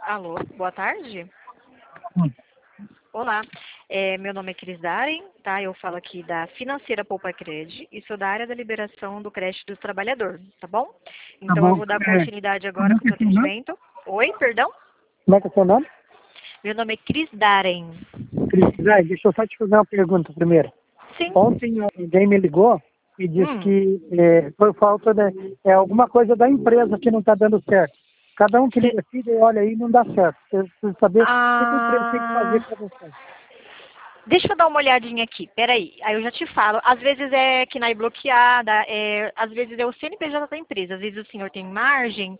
Alô, boa tarde. Hum. Olá, meu nome é Cris Daren, tá? Eu falo aqui da Financeira Poupa Cred e sou da área da liberação do crédito do trabalhador, tá bom? Tá Então eu bom. vou dar continuidade agora Como é com o que é seu seu nome? atendimento. Oi, perdão? Como é que é seu nome? Meu nome é Cris Daren. Cris. Deixa eu só te fazer uma pergunta primeiro. Sim. Ontem alguém me ligou e disse Hum. que por falta de alguma coisa da empresa que não está dando certo. Cada um que liga aqui, olha aí, não dá certo. Eu preciso saber o que a empresa tem que fazer para dar certo. Deixa eu dar uma olhadinha aqui, peraí, aí eu já te falo. Às vezes é KNAI bloqueada, às vezes é o CNPJ da empresa, às vezes o senhor tem margem,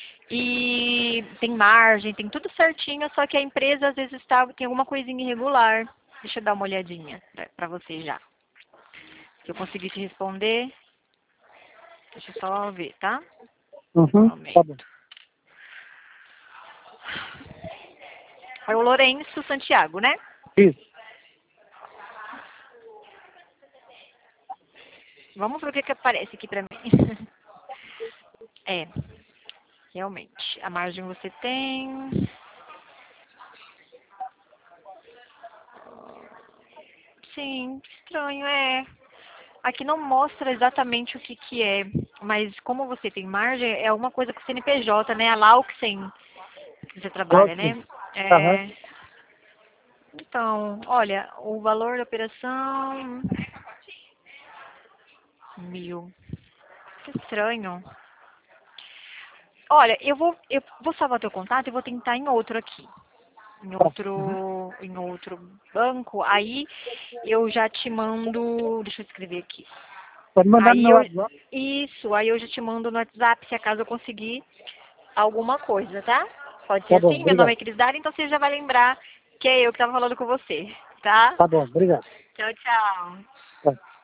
tem tudo certinho, só que a empresa às vezes tem alguma coisinha irregular. Deixa eu dar uma olhadinha pra você já. Se eu conseguir te responder, deixa eu só ver, tá? Um Tá momento. bom. É o Lourenço Santiago, né? Isso. Vamos ver o que aparece aqui pra mim. É, realmente, a margem você tem. Sim, estranho, Aqui não mostra exatamente o que é, mas como você tem margem, é alguma coisa com o CNPJ, né? A Lauxen que você trabalha, Ok. né? Aham. Então, olha, o valor da operação... 1.000. Que estranho. Olha, eu vou salvar teu contato e vou tentar em outro aqui. Tá. Uhum. Em outro banco. Aí eu já te mando... Deixa eu escrever aqui. Pode mandar no Aí meu eu, WhatsApp. aí eu já te mando no WhatsApp, se acaso eu conseguir alguma coisa, tá? Pode ser Tá bom, assim? Meu nome obrigado. é Cris Dara, então você já vai lembrar que é eu que tava falando com você, tá? Tá bom, obrigado. Tchau, tchau. Tá.